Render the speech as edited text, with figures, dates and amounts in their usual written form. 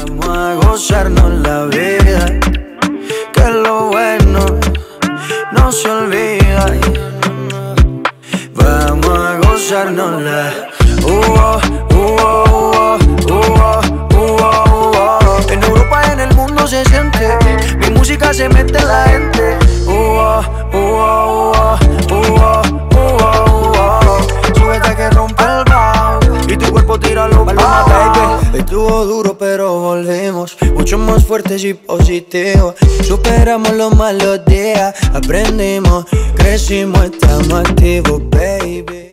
Vamos a gozarnos la vida, que lo bueno no se olvida. Vamos a gozárnosla. En Europa y en el mundo se siente, mi música se mete en la gente. Súbete que rompe el bajo y tu cuerpo tira los palmas, baby. Estuvo duro pero volvimos, mucho más fuertes y positivos. Superamos los malos días, aprendimos, crecimos, estamos activos, baby.